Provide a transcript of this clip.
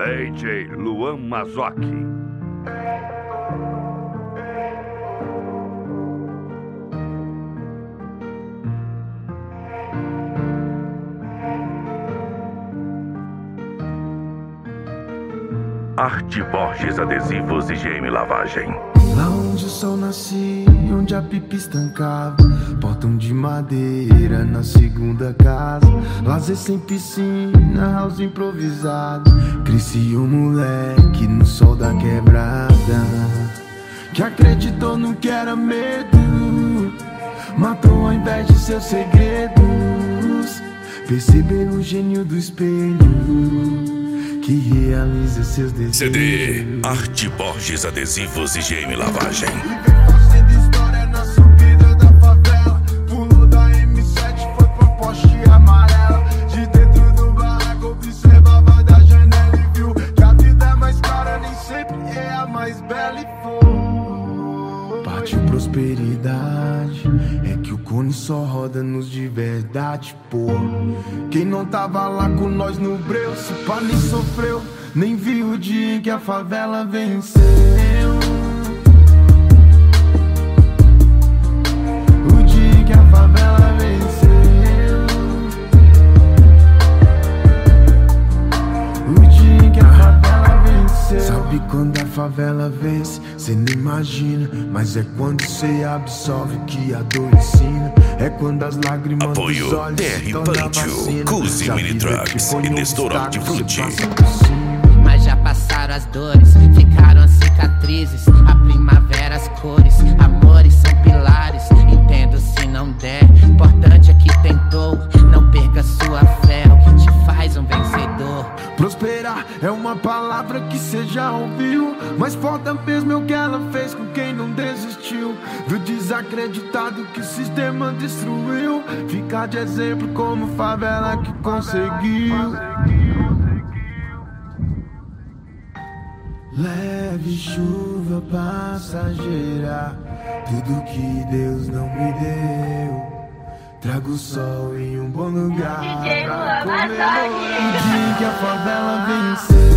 DJ Luan Mazzocchi. Arte Borges Adesivos e GM Lavagem. Lá onde o sol nascia, onde a pipa estancava, portão de madeira na segunda casa, lazer sem piscina, house improvisado. Cresci um moleque no sol da quebrada, que acreditou no que era medo, matou ao invés de seus segredos. Perceber o gênio do espelho que realiza seus desejos. CD Arte Borges Adesivos e GM Lavagem. Fazendo história na subida da favela, pulou da M7, foi pra poste amarela. De dentro do barraco observava da janela e viu que a vida é mais cara, nem sempre é a mais bela. E foi partiu prosperidade, é que o cone só roda nos de verdade, pô. Quem não tava lá com nós no breu, se pá nem sofreu, nem viu o dia em que a favela venceu. O dia em que a favela venceu. O dia em que a favela venceu. Sabe quando a favela vence? Cê nem imagina, mas é quando cê absorve o que a dor ensina. É quando as lágrimas Apoio dos olhos TR se tornam Pantio, vacina. Cusi Já Mini vida Trucks te põe e Nestor obstáculos, Hortifruti. cê passa por cima. Mas já passaram as dores, ficaram as cicatrizes, a primavera, as cores, amores são pilares. Entendo se não der, importante é que tentou. Não perca sua fé, é o que te faz um vencedor. Prosperar é uma palavra que cê já ouviu, mas foda mesmo é o que ela fez com quem não desistiu. Do desacreditado que o sistema destruiu, ficar de exemplo como favela que conseguiu. Leve chuva passageira, tudo que Deus não me deu. Trago o sol em um bom lugar pra comemorar o dia que a favela venceu.